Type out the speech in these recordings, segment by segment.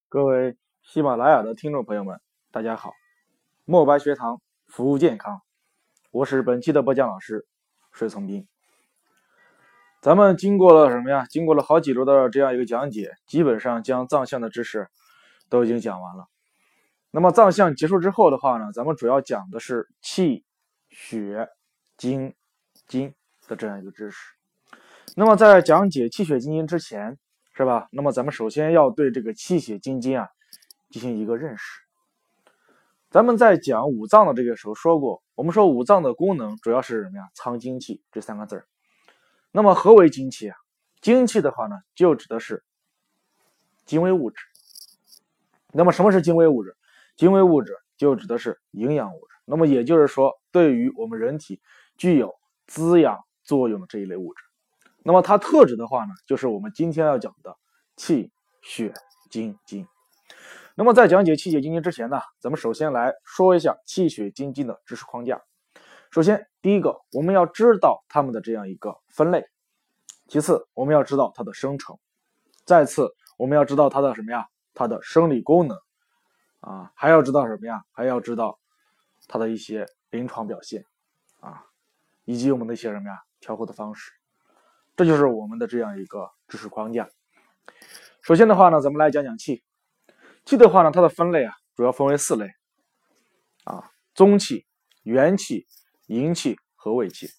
各位喜马拉雅的听众朋友们，大家好！墨白学堂服务健康，我是本期的播讲老师水从斌。咱们经过了什么呀？经过了好几周的这样一个讲解，基本上将藏象的知识都已经讲完了。那么藏象结束之后的话呢，咱们主要讲的是气、血、精、津的这样一个知识。那么在讲解气血精津之前，是吧？那么咱们首先要对这个气血精津进行一个认识。咱们在讲五脏的这个时候说过，我们说五脏的功能主要是什么呀？藏精气这三个字。那么何为精气啊？精气的话呢，就指的是精微物质。那么什么是精微物质？精微物质就指的是营养物质。那么也就是说，对于我们人体具有滋养作用的这一类物质。那么它特指的话呢，就是我们今天要讲的气、血、精、津。那么在讲解气血精津之前呢，咱们首先来说一下气血精津的知识框架。首先，第一个，我们要知道它们的这样一个分类；其次，我们要知道它的生成；再次，我们要知道它的什么呀？它的生理功能还要知道什么呀？还要知道它的一些临床表现以及我们的一些什么呀？调和的方式。这就是我们的这样一个知识框架。首先的话呢，咱们来讲讲气。气的话呢，它的分类主要分为4类宗气、元气、营气和卫气。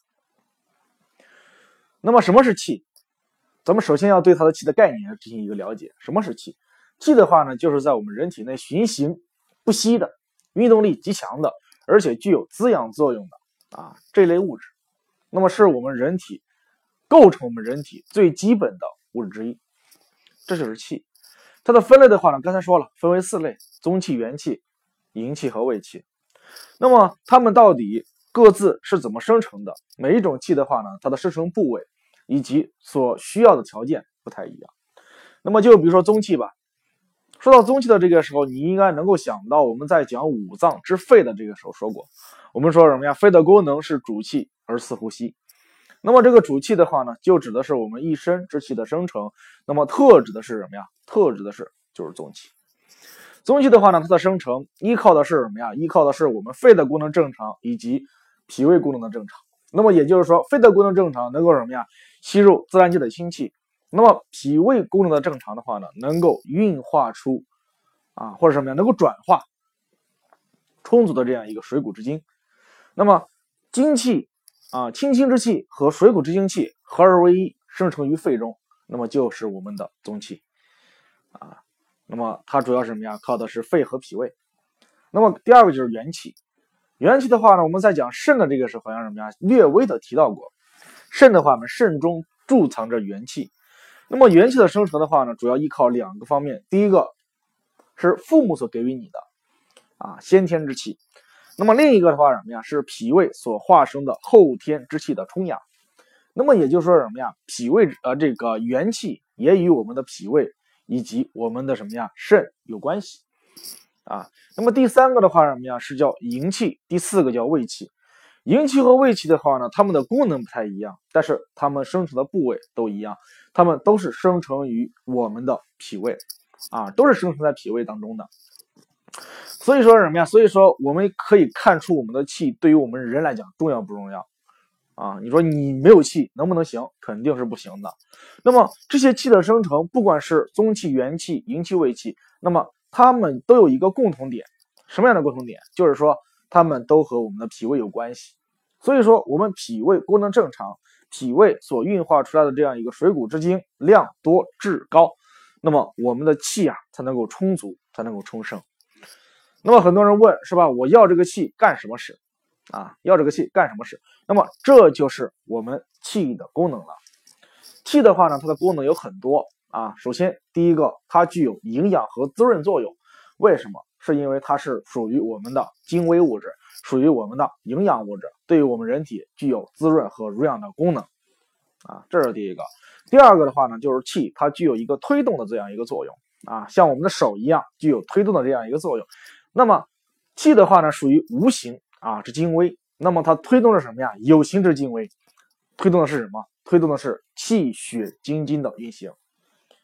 那么什么是气？咱们首先要对它的气的概念进行一个了解。什么是气？气的话呢，就是在我们人体内循行不息的、运动力极强的，而且具有滋养作用的这类物质。那么是我们人体构成我们人体最基本的物质之一，这就是气。它的分类的话呢，刚才说了，分为4类：宗气、元气、营气和卫气。那么它们到底各自是怎么生成的？每一种气的话呢，它的生成部位以及所需要的条件不太一样。那么就比如说宗气吧，说到宗气的这个时候，你应该能够想到我们在讲五脏之肺的这个时候说过，我们说什么呀？肺的功能是主气而次呼吸。那么这个主气的话呢，就指的是我们一身之气的生成。那么特指的是什么呀？特指的是就是宗气。宗气的话呢，它的生成依靠的是什么呀？依靠的是我们肺的功能正常以及脾胃功能的正常。那么也就是说，肺的功能正常能够什么呀？吸入自然界的清气。那么脾胃功能的正常的话呢，能够运化出或者什么呀？能够转化充足的这样一个水谷之精。那么精气清清之气和水谷之精气合而为一，生成于肺中，那么就是我们的宗气那么它主要是什么呀？靠的是肺和脾胃。那么第二个就是元气。元气的话呢，我们在讲肾的这个时候好像什么呀？略微的提到过。肾的话呢，肾中贮藏着元气。那么元气的生成的话呢，主要依靠2个方面。第一个是父母所给予你的先天之气。那么另一个的话什么呀？是脾胃所化生的后天之气的充养。那么也就是说什么呀？脾胃这个元气也与我们的脾胃以及我们的什么呀？肾有关系那么第3个的话什么呀？是叫营气，第4个叫卫气。营气和卫气的话呢，它们的功能不太一样，但是它们生成的部位都一样，它们都是生成于我们的脾胃都是生成在脾胃当中的。所以说什么呀？所以说我们可以看出我们的气对于我们人来讲重要不重要你说你没有气能不能行？肯定是不行的。那么这些气的生成，不管是宗气、元气、营气、卫气，那么它们都有一个共同点。什么样的共同点？就是说它们都和我们的脾胃有关系。所以说我们脾胃功能正常，脾胃所运化出来的这样一个水谷之精量多质高，那么我们的气才能够充足，才能够充盛。那么很多人问是吧？我要这个气干什么事要这个气干什么事？那么这就是我们气的功能了。气的话呢，它的功能有很多首先第一个，它具有营养和滋润作用。为什么？是因为它是属于我们的精微物质，属于我们的营养物质，对于我们人体具有滋润和濡养的功能这是第一个。第二个的话呢，就是气它具有一个推动的这样一个作用像我们的手一样具有推动的这样一个作用。那么气的话呢，属于无形之精微，那么它推动的什么呀？有形之精微。推动的是什么？推动的是气血精津的运行。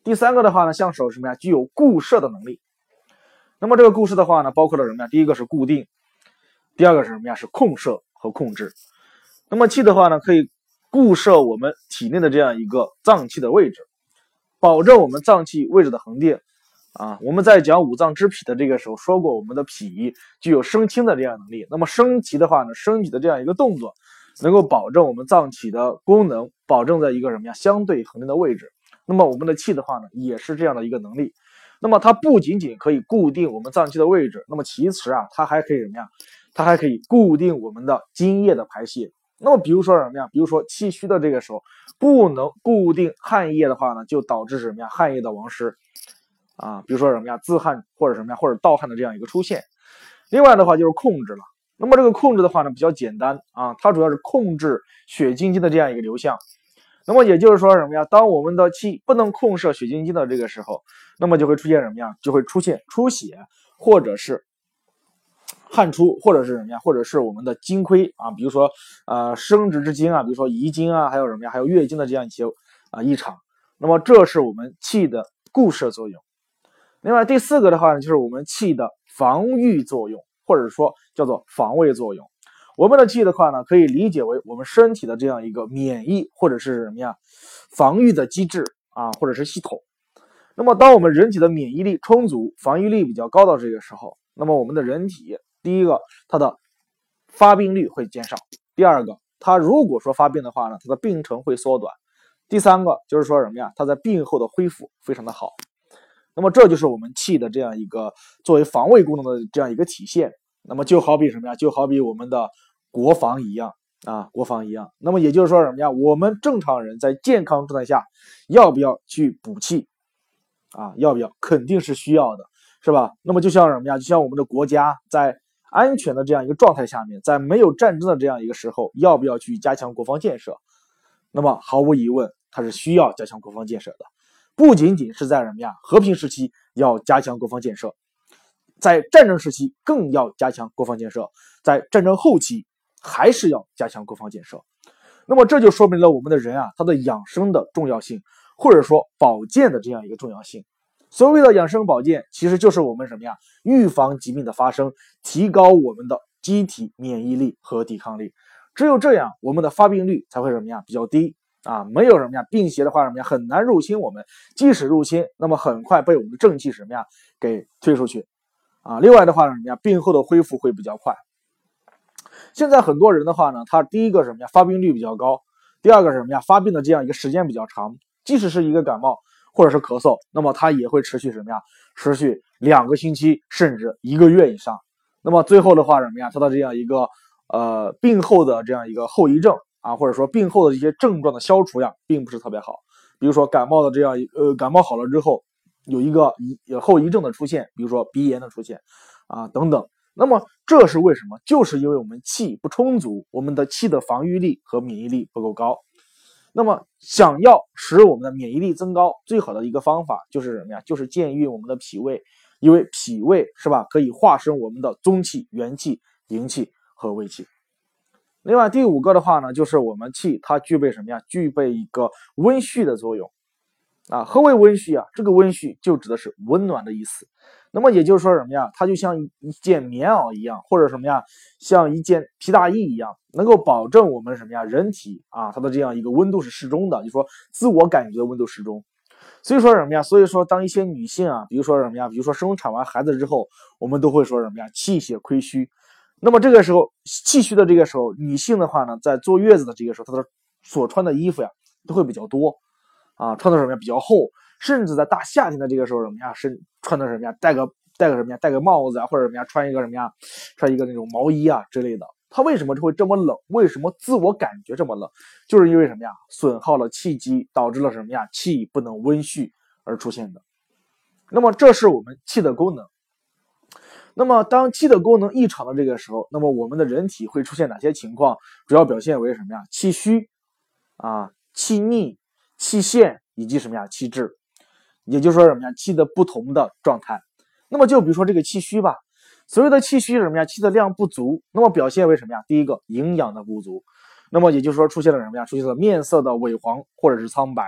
第三个的话呢，象手什么呀？具有固摄的能力。那么这个固摄的话呢，包括了什么呀？第一个是固定，第二个是什么呀？是控摄和控制。那么气的话呢，可以固摄我们体内的这样一个脏器的位置，保证我们脏器位置的恒定。我们在讲五脏之脾的这个时候说过，我们的脾具有升清的这样能力。那么升气的话呢，升体的这样一个动作，能够保证我们脏器的功能，保证在一个什么呀相对恒定的位置。那么我们的气的话呢，也是这样的一个能力。那么它不仅仅可以固定我们脏器的位置，那么其次它还可以什么呀？它还可以固定我们的津液的排泄。那么比如说什么呀？比如说气虚的这个时候不能固定汗液的话呢，就导致什么呀？汗液的亡失。比如说什么呀？自汗或者什么呀？或者盗汗的这样一个出现。另外的话就是控制了。那么这个控制的话呢比较简单它主要是控制血精的这样一个流向。那么也就是说什么呀？当我们的气不能控摄血精的这个时候，那么就会出现什么呀？就会出现出血，或者是汗出，或者是什么呀？或者是我们的精亏比如说生殖之精比如说遗精还有什么呀？还有月经的这样一些异常。那么这是我们气的固摄作用。另外第四个的话呢，就是我们气的防御作用，或者说叫做防卫作用。我们的气的话呢，可以理解为我们身体的这样一个免疫或者是什么呀防御的机制或者是系统。那么当我们人体的免疫力充足，防御力比较高的这个时候，那么我们的人体第一个它的发病率会减少，第二个它如果说发病的话呢，它的病程会缩短，第三个就是说什么呀？它在病后的恢复非常的好。那么这就是我们气的这样一个作为防卫功能的这样一个体现。那么就好比什么呀？就好比我们的国防一样国防一样。那么也就是说什么呀？我们正常人在健康状态下要不要去补气要不要？肯定是需要的，是吧？那么就像什么呀？就像我们的国家在安全的这样一个状态下面，在没有战争的这样一个时候，要不要去加强国防建设？那么毫无疑问，它是需要加强国防建设的。不仅仅是在什么呀和平时期要加强国防建设，在战争时期更要加强国防建设，在战争后期还是要加强国防建设。那么这就说明了我们的人他的养生的重要性，或者说保健的这样一个重要性。所谓的养生保健，其实就是我们什么呀？预防疾病的发生，提高我们的机体免疫力和抵抗力。只有这样，我们的发病率才会什么呀？比较低。没有什么呀，病邪的话什么呀，很难入侵我们。即使入侵，那么很快被我们的正气什么呀给推出去另外的话什么呀，病后的恢复会比较快。现在很多人的话呢，他第一个什么呀，发病率比较高；第二个什么呀，发病的这样一个时间比较长。即使是一个感冒或者是咳嗽，那么它也会持续什么呀？持续2个星期甚至1个月以上。那么最后的话什么呀，它的这样一个病后的这样一个后遗症或者说病后的一些症状的消除并不是特别好。比如说感冒的这样感冒好了之后，有一个后遗症的出现，比如说鼻炎的出现等等。那么这是为什么？就是因为我们气不充足，我们的气的防御力和免疫力不够高。那么想要使我们的免疫力增高，最好的一个方法就是什么呀？就是健运我们的脾胃，因为脾胃是吧，可以化生我们的宗气、元气、营气和卫气。另外第5个的话呢，就是我们气它具备什么呀？具备一个温煦的作用何为温煦这个温煦就指的是温暖的意思。那么也就是说什么呀？它就像一件棉袄一样，或者什么呀，像一件皮大衣一样，能够保证我们什么呀，人体它的这样一个温度是适中的，就是说自我感觉温度适中。所以说什么呀？所以说当一些女性比如说什么呀，比如说生产完孩子之后，我们都会说什么呀？气血亏虚。那么这个时候气虚的这个时候，女性的话呢，在坐月子的这个时候，她的所穿的衣服都会比较多穿的什么呀比较厚，甚至在大夏天的这个时候什么呀，是穿的什么呀，戴个什么呀，戴个帽子或者什么呀，穿一个什么呀，穿一个那种毛衣之类的。它为什么会这么冷？为什么自我感觉这么冷？就是因为什么呀？损耗了气机，导致了什么呀？气不能温煦而出现的。那么这是我们气的功能。那么当气的功能异常的这个时候，那么我们的人体会出现哪些情况？主要表现为什么呀？气虚气逆、气陷以及什么呀？气滞。也就是说什么呀？气的不同的状态。那么就比如说这个气虚吧，所谓的气虚是什么呀？气的量不足，那么表现为什么呀？第一个营养的不足，那么也就是说出现了什么呀？出现了面色的萎黄或者是苍白，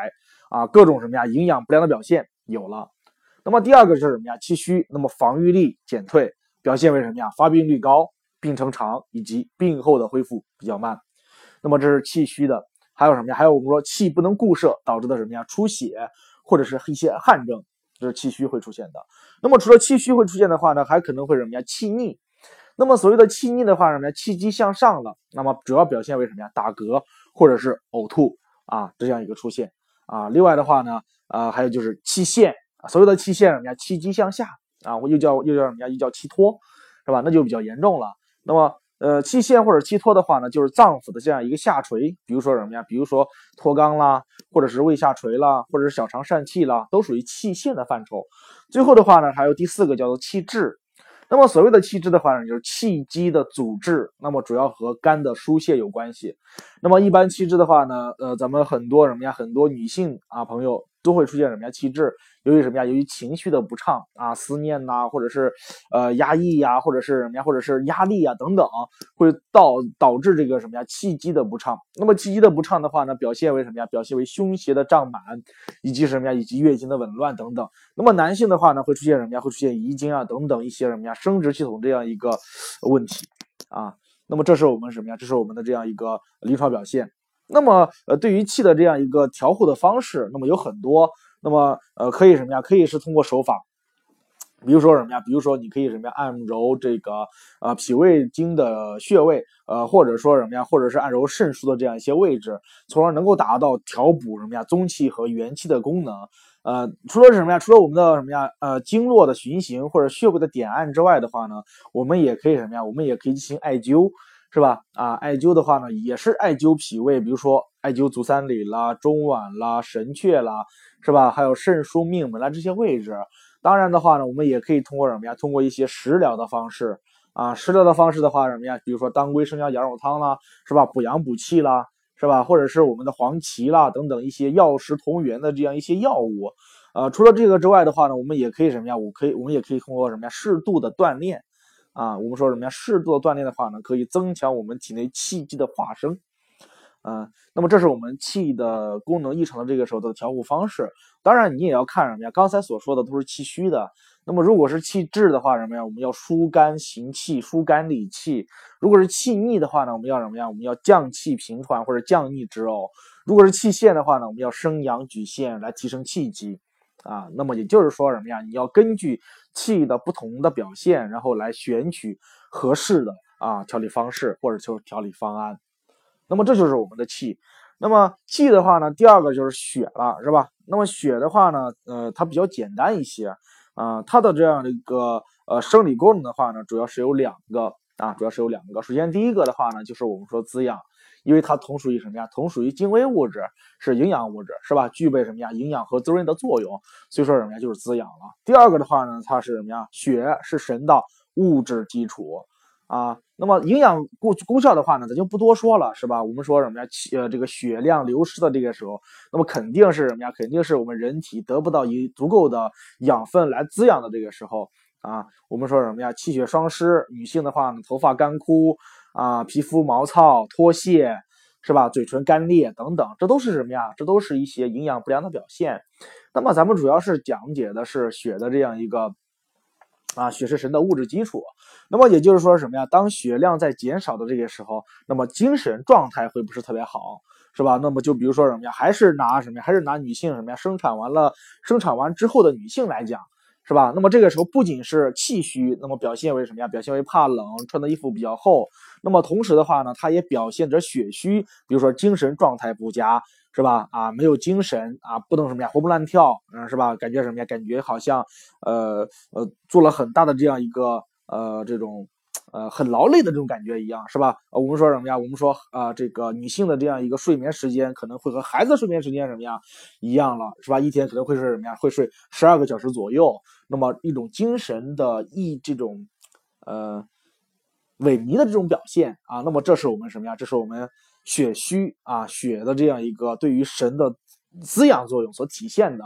各种什么呀营养不良的表现有了。那么第二个是什么呀？气虚，那么防御力减退，表现为什么呀？发病率高、病程长以及病后的恢复比较慢。那么这是气虚的。还有什么呀？还有我们说气不能固摄导致的什么呀？出血或者是一些汗症，这是气虚会出现的。那么除了气虚会出现的话呢，还可能会什么呀？气逆。那么所谓的气逆的话，什么呀？气机向上了，那么主要表现为什么呀？打嗝或者是呕吐这样一个出现另外的话呢，还有就是气陷所谓的气陷什么呀？气机向下又叫什么呀？又叫气脱，是吧？那就比较严重了。那么气陷或者气脱的话呢，就是脏腑的这样一个下垂，比如说什么呀？比如说脱肛啦，或者是胃下垂啦，或者是小肠疝气啦，都属于气陷的范畴。最后的话呢，还有第四个叫做气滞。那么所谓的气滞的话呢，就是气机的阻滞，那么主要和肝的疏泄有关系。那么一般气滞的话呢，咱们很多什么呀？很多女性朋友都会出现什么呀？气滞，由于什么呀？由于情绪的不畅思念或者是压抑或者是什么呀？或者是压力等等，会导致这个什么呀？气机的不畅。那么气机的不畅的话呢，表现为什么呀？表现为胸胁的胀满，以及什么呀？以及月经的紊乱等等。那么男性的话呢，会出现什么呀？会出现遗精等等一些什么呀？生殖系统这样一个问题那么这是我们什么呀？这是我们的这样一个临床表现。那么对于气的这样一个调护的方式，那么有很多。那么可以什么呀？可以是通过手法，比如说什么呀？比如说你可以什么呀？按揉这个脾胃经的穴位，或者说什么呀？或者是按揉肾腧的这样一些位置，从而能够达到调补什么呀？宗气和元气的功能。除了什么呀？除了我们的什么呀？经络的循行或者穴位的点按之外的话呢，我们也可以什么呀？我们也可以进行艾灸，是吧？艾灸的话呢，也是艾灸脾胃，比如说艾灸足三里啦、中脘啦、神阙啦，是吧？还有肾腧、命门啦这些位置。当然的话呢，我们也可以通过什么呀？通过一些食疗的方式食疗的方式的话，什么呀？比如说当归生姜羊肉汤啦，是吧？补阳补气啦，是吧？或者是我们的黄芪啦等等一些药食同源的这样一些药物。除了这个之外的话呢，我们也可以什么呀？我们也可以通过什么呀？适度的锻炼我们说什么呀？适度的锻炼的话呢，可以增强我们体内气机的化生。那么这是我们气的功能异常的这个时候的调护方式。当然你也要看什么呀？刚才所说的都是气虚的，那么如果是气滞的话，什么呀？我们要疏肝行气，疏肝理气。如果是气逆的话呢，我们要什么呀？我们要降气平缓或者降逆之呕。如果是气陷的话呢，我们要升阳举陷来提升气机那么也就是说什么呀？你要根据气的不同的表现，然后来选取合适的调理方式或者就是调理方案。那么这就是我们的气。那么气的话呢，第二个就是血了，是吧？那么血的话呢，它比较简单一些它的这样的一个生理功能的话呢，主要是有两个。首先第一个的话呢，就是我们说滋养，因为它同属于什么呀？同属于精微物质，是营养物质，是吧？具备什么呀？营养和滋润的作用，所以说什么呀？就是滋养了。第二个的话呢，它是什么呀？血是神的物质基础那么营养功效的话呢，咱就不多说了，是吧？我们说什么呀？这个血量流失的这个时候，那么肯定是什么呀？肯定是我们人体得不到足够的养分来滋养的这个时候我们说什么呀？气血双失，女性的话呢，头发干枯皮肤毛糙脱屑，是吧？嘴唇干裂等等，这都是什么呀？这都是一些营养不良的表现。那么咱们主要是讲解的是血的这样一个血是神的物质基础。那么也就是说什么呀？当血量在减少的这个时候，那么精神状态会不是特别好，是吧？那么就比如说什么呀？还是拿女性什么呀？生产完之后的女性来讲，是吧？那么这个时候不仅是气虚，那么表现为什么呀？表现为怕冷，穿的衣服比较厚。那么同时的话呢，它也表现着血虚，比如说精神状态不佳，是吧？没有精神不能什么呀，活蹦乱跳，是吧？感觉什么呀？感觉好像做了很大的这样一个这种很劳累的这种感觉一样，是吧？我们说什么呀？我们说这个女性的这样一个睡眠时间可能会和孩子睡眠时间什么呀一样了，是吧？一天可能会睡什么呀？会睡12个小时左右。那么一种精神的这种萎靡的这种表现那么这是我们什么呀？这是我们血虚血的这样一个对于神的滋养作用所体现的。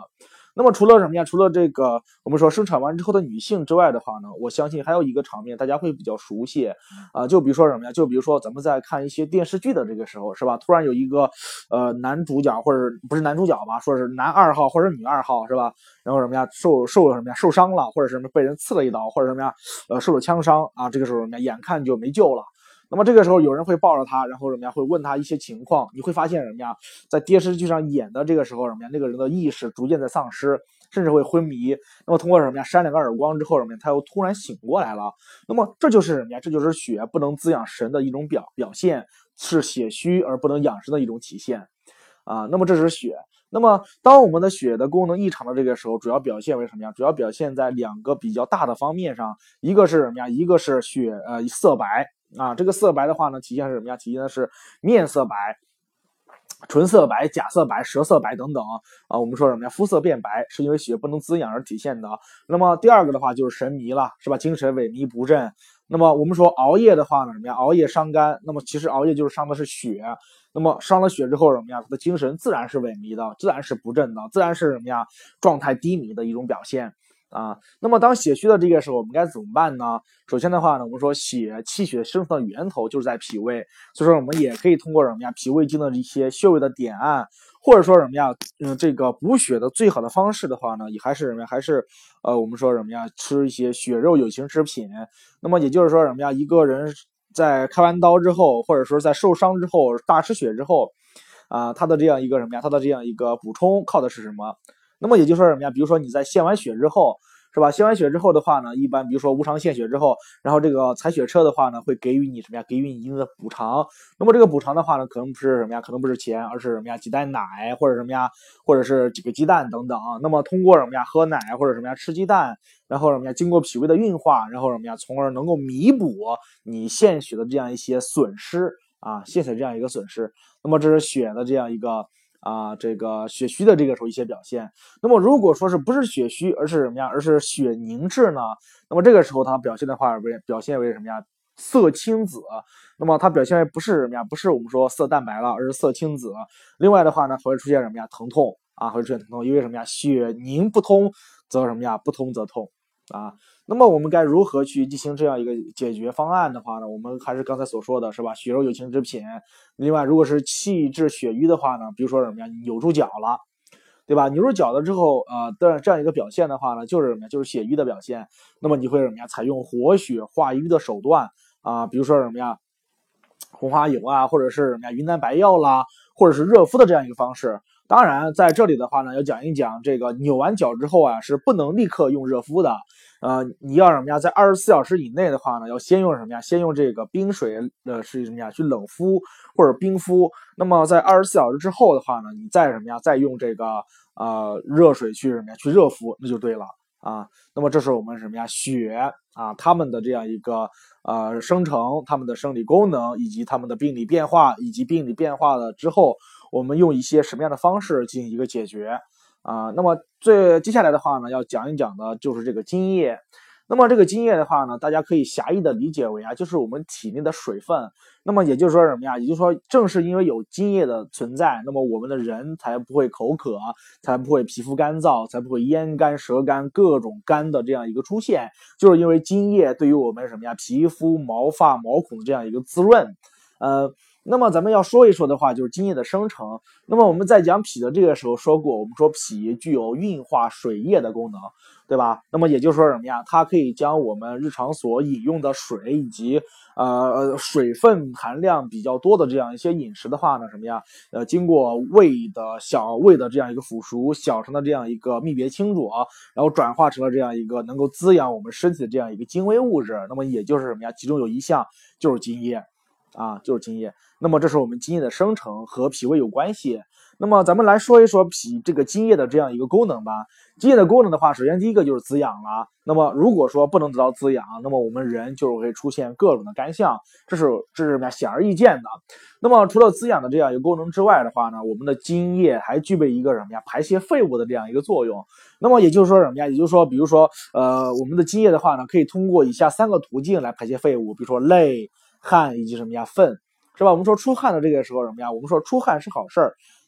那么除了什么呀？除了这个我们说生产完之后的女性之外的话呢，我相信还有一个场面大家会比较熟悉就比如说什么呀？就比如说咱们在看一些电视剧的这个时候，是吧？突然有一个男主角或者不是男主角吧，说是男二号或者女二号，是吧？然后什么呀受什么呀受伤了，或者什么被人刺了一刀，或者什么呀受了枪伤啊，这个时候什么呀眼看就没救了。那么这个时候有人会抱着他，然后什么呀会问他一些情况，你会发现什么呀，在电视剧上演的这个时候什么呀，那个人的意识逐渐在丧失，甚至会昏迷。那么通过什么呀扇2个耳光之后什么呀，他又突然醒过来了。那么这就是什么呀？这就是血不能滋养神的一种表现，是血虚而不能养生的一种体现啊。那么这是血。那么当我们的血的功能异常的这个时候，主要表现为什么呀？主要表现在2个比较大的方面上，一个是什么呀？一个是血色白。这个色白的话呢，体现是什么呀？体现的是面色白、唇色白、甲色白、舌色白等等我们说什么呀？肤色变白是因为血不能滋养而体现的。那么第二个的话就是神迷了，是吧？精神萎靡不振。那么我们说熬夜的话呢，什么呀？熬夜伤肝。那么其实熬夜就是伤的是血。那么伤了血之后什么呀？他的精神自然是萎靡的，自然是不振的，自然是什么呀？状态低迷的一种表现。那么当血虚的这个时候，我们该怎么办呢？首先的话呢，我们说气血生成的源头就是在脾胃，所以说我们也可以通过什么呀，脾胃经的一些穴位的点按，或者说什么呀，这个补血的最好的方式的话呢，也还是什么呀，还是我们说什么呀，吃一些血肉有形食品。那么也就是说什么呀，一个人在开完刀之后，或者说在受伤之后大失血之后他的这样一个什么呀，他的这样一个补充靠的是什么？那么也就是说什么呀？比如说你在献完血之后，是吧？献完血之后的话呢，一般比如说无偿献血之后，然后这个采血车的话呢，会给予你什么呀？给予你一定的补偿。那么这个补偿的话呢，可能不是什么呀？可能不是钱，而是什么呀？几袋奶或者什么呀？或者是几个鸡蛋等等。那么通过什么呀？喝奶或者什么呀？吃鸡蛋，然后什么呀？经过脾胃的运化，然后什么呀？从而能够弥补你献血的这样一些损失献血这样一个损失。那么这是血的这样一个。这个血虚的这个时候一些表现。那么如果说是不是血虚，而是什么呀？而是血凝滞呢？那么这个时候它表现的话，表现为什么呀？色青紫。那么它表现为不是什么呀？不是我们说色淡白了，而是色青紫。另外的话呢，还会出现什么呀？疼痛会出现疼痛，因为什么呀？血凝不通则什么呀？不通则痛那么我们该如何去进行这样一个解决方案的话呢？我们还是刚才所说的是吧？血肉有形之品。另外，如果是气滞血瘀的话呢，比如说什么呀？扭住脚了，对吧？扭住脚了之后的这样一个表现的话呢，就是什么呀？就是血瘀的表现。那么你会什么呀？采用活血化瘀的手段比如说什么呀？红花油或者是什么呀？云南白药啦，或者是热敷的这样一个方式。当然，在这里的话呢，要讲一讲这个扭完脚之后是不能立刻用热敷的。你要什么呀？在24小时以内的话呢，要先用什么呀？先用这个冰水是什么呀？去冷敷或者冰敷。那么在24小时之后的话呢，你再什么呀？再用这个热水去什么呀？去热敷，那就对了那么这是我们什么呀？血它们的这样一个生成，它们的生理功能，以及它们的病理变化，以及病理变化了之后，我们用一些什么样的方式进行一个解决那么接下来的话呢，要讲一讲的就是这个津液。那么这个津液的话呢，大家可以狭义的理解为就是我们体内的水分。那么也就是说什么呀？也就是说，正是因为有津液的存在，那么我们的人才不会口渴，才不会皮肤干燥，才不会咽干、舌干各种干的这样一个出现，就是因为津液对于我们什么呀？皮肤、毛发、毛孔的这样一个滋润。那么咱们要说一说的话，就是津液的生成。那么我们在讲脾的这个时候说过，我们说脾具有运化水液的功能，对吧？那么也就是说什么呀？它可以将我们日常所饮用的水以及水分含量比较多的这样一些饮食的话呢，什么呀？经过胃的这样一个腐熟，小肠的这样一个泌别清浊，然后转化成了这样一个能够滋养我们身体的这样一个精微物质。那么也就是什么呀？其中有一项就是津液就是津液。那么这是我们津液的生成和脾胃有关系。那么咱们来说一说这个津液的这样一个功能吧。津液的功能的话，首先第一个就是滋养了。那么如果说不能得到滋养，那么我们人就会出现各种的干象，这是什么呀？显而易见的。那么除了滋养的这样一个功能之外的话呢，我们的津液还具备一个什么呀？排泄废物的这样一个作用。那么也就是说什么呀？也就是说，比如说我们的津液的话呢，可以通过以下3个途径来排泄废物，比如说泪、汗以及什么呀粪。是吧？我们说出汗的这个时候什么呀？我们说出汗是好事儿，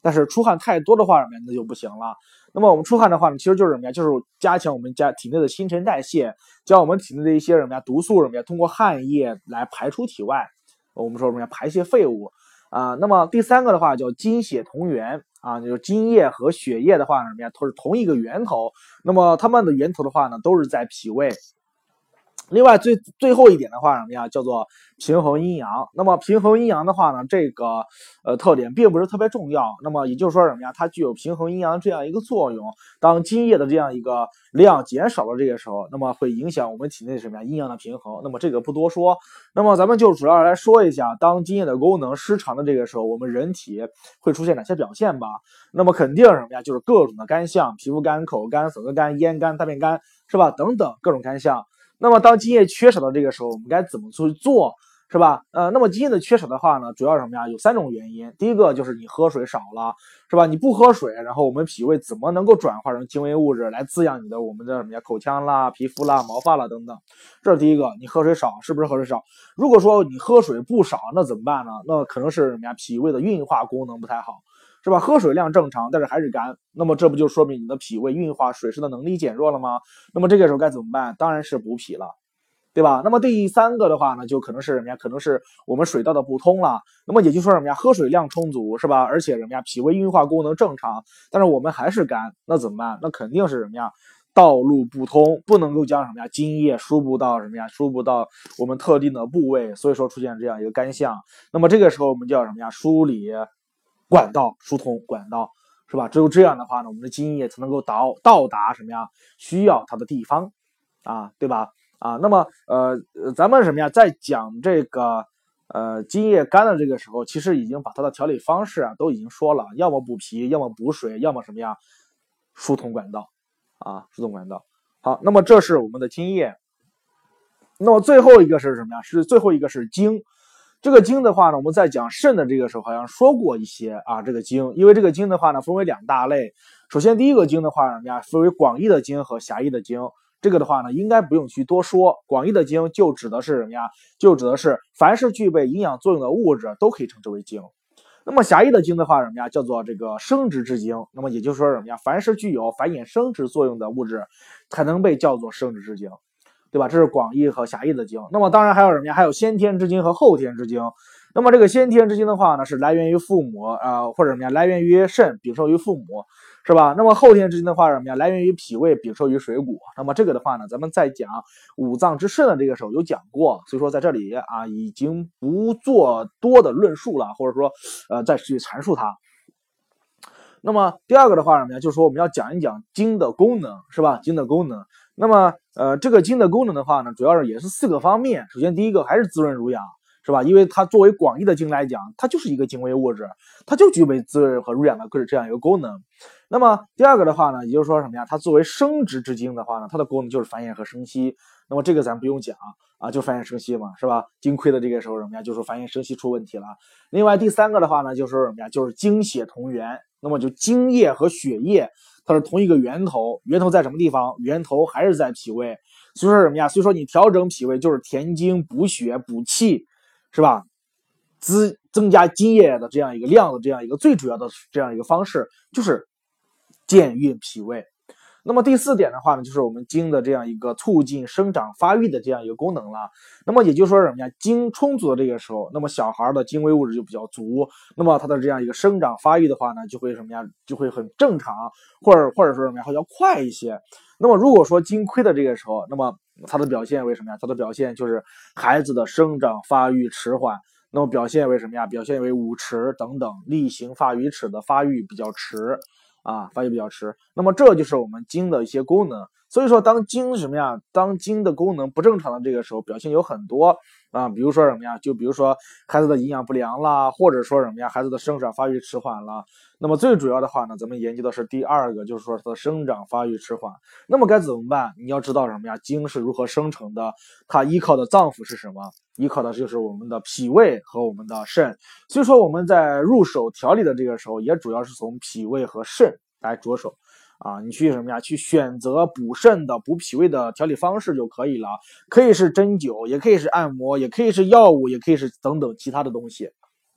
但是出汗太多的话什么呀，那就不行了。那么我们出汗的话呢，其实就是什么呀？就是加强我们体内的新陈代谢，将我们体内的一些什么呀毒素什么呀，通过汗液来排出体外。我们说什么呀？排泄废物啊。那么第三个的话叫精血同源啊，就是津液和血液的话什么呀，都是同一个源头。那么它们的源头的话呢，都是在脾胃。另外最后一点的话什么呀，叫做平衡阴阳。那么平衡阴阳的话呢，这个特点并不是特别重要。那么也就是说什么呀，它具有平衡阴阳这样一个作用。当津液的这样一个量减少了这个时候，那么会影响我们体内什么呀阴阳的平衡。那么这个不多说。那么咱们就主要来说一下，当津液的功能失常的这个时候，我们人体会出现哪些表现吧？那么肯定什么呀，就是各种的干象，皮肤干、口干、嗓子干、咽干、大便干，是吧？等等各种干象。那么当津液缺少的这个时候，我们该怎么去做，是吧？那么津液的缺少的话呢，主要什么呀？有3种原因。第一个就是你喝水少了，是吧？你不喝水，然后我们脾胃怎么能够转化成精微物质来滋养我们的什么呀？口腔啦、皮肤啦、毛发啦等等。这是第一个，你喝水少，是不是喝水少？如果说你喝水不少，那怎么办呢？那可能是什么呀？脾胃的运化功能不太好。是吧？喝水量正常，但是还是干，那么这不就说明你的脾胃运化水湿的能力减弱了吗？那么这个时候该怎么办？当然是补脾了，对吧？那么第三个的话呢，就可能是什么呀？可能是我们水道的不通了。那么也就是说什么呀？喝水量充足，是吧？而且什么呀？脾胃运化功能正常，但是我们还是干，那怎么办？那肯定是什么呀？道路不通，不能够将什么呀津液输布到什么呀？输布到我们特定的部位，所以说出现这样一个干象。那么这个时候我们叫什么呀？梳理管道，疏通管道，是吧？只有这样的话呢，我们的津液才能够到达什么呀？需要它的地方啊，对吧？啊，那么咱们什么呀，在讲这个津液干的这个时候，其实已经把它的调理方式啊都已经说了，要么补脾，要么补水，要么什么呀，疏通管道啊，疏通管道。好，那么这是我们的津液。那么最后一个是什么呀？最后一个是精。这个精的话呢，我们在讲肾的这个时候好像说过一些啊，这个精，因为这个精的话呢分为2大类。首先第一个精的话呢，分为广义的精和狭义的精。这个的话呢，应该不用去多说。广义的精就指的是什么呀？就指的是凡是具备营养作用的物质都可以称之为精。那么狭义的精的话什么呀？叫做这个生殖之精。那么也就是说什么呀？凡是具有繁衍生殖作用的物质，才能被叫做生殖之精。对吧？这是广义和狭义的精。那么当然还有什么呀？还有先天之精和后天之精。那么这个先天之精的话呢，是来源于父母或者什么呀？来源于肾，禀受于父母，是吧？那么后天之精的话什么呀？来源于脾胃，禀受于水谷。那么这个的话呢，咱们在讲五脏之肾的这个时候有讲过，所以说在这里啊已经不做多的论述了，或者说再去阐述它。那么第二个的话什么呀？就是说我们要讲一讲精的功能，是吧？精的功能。那么这个精的功能的话呢，主要是也是4个方面。首先第一个还是滋润濡养，是吧？因为它作为广义的精来讲，它就是一个精微物质，它就具备滋润和濡养的这样一个功能。那么第二个的话呢，也就是说什么呀？它作为生殖之精的话呢，它的功能就是繁衍和生息。那么这个咱不用讲啊，就繁衍生息嘛，是吧？精亏的这个时候什么呀？就是繁衍生息出问题了。另外第三个的话呢，就是什么呀？就是精血同源。那么就精液和血液它是同一个源头，源头在什么地方？源头还是在脾胃。所以说什么呀？所以说你调整脾胃就是填精补血补气，是吧？增加津液的这样一个量的这样一个最主要的这样一个方式，就是健运脾胃。那么第4点的话呢，就是我们精的这样一个促进生长发育的这样一个功能了。那么也就是说什么呀？精充足的这个时候，那么小孩的精微物质就比较足，那么他的这样一个生长发育的话呢，就会什么呀？就会很正常，或者说什么呀？会要快一些。那么如果说精亏的这个时候，那么它的表现为什么呀？它的表现就是孩子的生长发育迟缓。那么表现为什么呀？表现为五迟等等，例行发育齿的发育比较迟。发育比较迟，那么这就是我们精的一些功能。所以说，当精什么呀？当精的功能不正常的这个时候，表现有很多啊，比如说什么呀？就比如说孩子的营养不良啦，或者说什么呀？孩子的生长发育迟缓啦。那么最主要的话呢，咱们研究的是第2个，就是说它的生长发育迟缓。那么该怎么办？你要知道什么呀？精是如何生成的？它依靠的脏腑是什么？依靠的就是我们的脾胃和我们的肾。所以说我们在入手调理的这个时候，也主要是从脾胃和肾来着手啊。你去什么呀？去选择补肾的、补脾胃的调理方式就可以了。可以是针灸，也可以是按摩，也可以是药物，也可以是等等其他的东西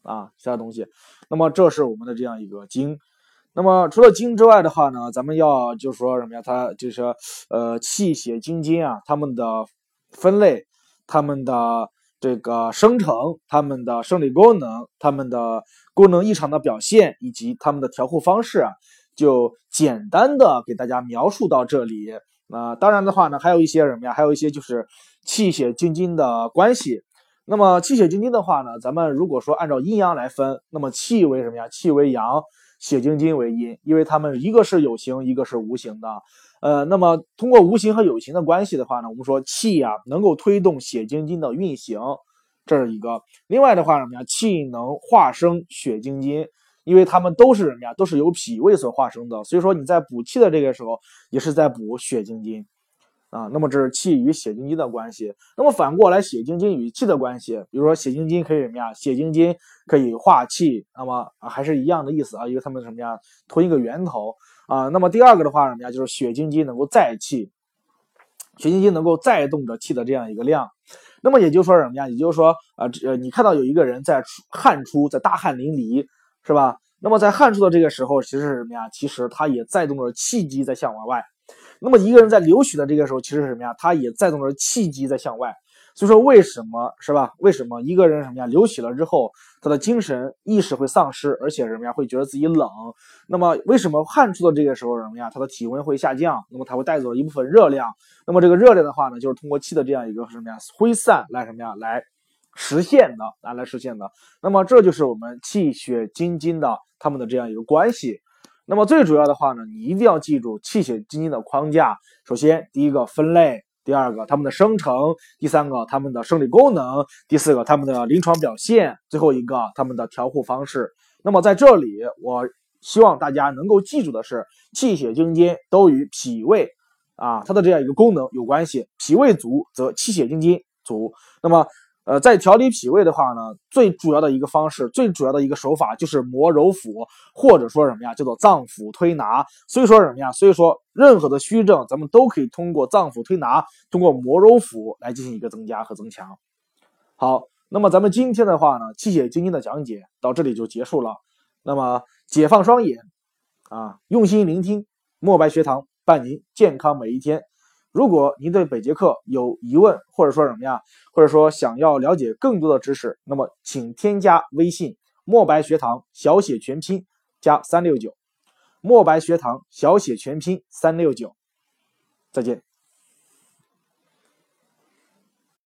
啊，其他东西。那么这是我们的这样一个精。那么除了精之外的话呢，咱们要就是说什么呀？它就是气血精金啊，它们的分类，它们的这个生成，它们的生理功能，它们的功能异常的表现，以及它们的调护方式啊，就简单的给大家描述到这里。当然的话呢，还有一些什么呀？还有一些就是气血精金的关系。那么气血精金的话呢，咱们如果说按照阴阳来分，那么气为什么呀？气为阳，血精金为阴，因为它们一个是有形，一个是无形的。那么通过无形和有形的关系的话呢，我们说气呀能够推动血精金的运行，这是一个。另外的话什么呀？气能化生血精金，因为它们都是什么呀？都是由脾胃所化生的，所以说你在补气的这个时候，也是在补血精金。那么这是气与血精金的关系。那么反过来，血精金与气的关系，比如说血精金可以什么呀？血精金可以化气，那么还是一样的意思啊，因为它们什么呀？同一个源头啊。那么第二个的话什么呀？就是血精金能够载气，血精金能够载动着气的这样一个量。那么也就是说什么呀？也就是说你看到有一个人在汗出，在大汗淋漓，是吧？那么在汗出的这个时候，其实是什么呀？其实它也载动着气机在向外。那么一个人在流血的这个时候，其实是什么呀？他也载动着气机在向外。所以说为什么是吧？为什么一个人什么呀？流血了之后，他的精神意识会丧失，而且什么呀？会觉得自己冷。那么为什么汗出的这个时候什么呀？他的体温会下降，那么他会带走一部分热量。那么这个热量的话呢，就是通过气的这样一个什么呀？挥散来什么呀？来实现的，来实现的。那么这就是我们气血精金的它们的这样一个关系。那么最主要的话呢，你一定要记住气血精金的框架。首先，第一个分类，第二个它们的生成，第三个它们的生理功能，第四个它们的临床表现，最后一个它们的调护方式。那么在这里，我希望大家能够记住的是，气血精金都与脾胃它的这样一个功能有关系。脾胃足，则气血精金足。那么在调理脾胃的话呢，最主要的一个方式，最主要的一个手法就是摩揉腹，或者说什么呀，叫做脏腑推拿。所以说什么呀？所以说任何的虚症，咱们都可以通过脏腑推拿，通过摩揉腹来进行一个增加和增强。好，那么咱们今天的话呢，气血精金的讲解到这里就结束了。那么解放双眼用心聆听，墨白学堂伴您健康每一天。如果您对本节课有疑问，或者说什么呀，或者说想要了解更多的知识，那么请添加微信墨白学堂小写全拼加369，墨白学堂小写全拼369。再见。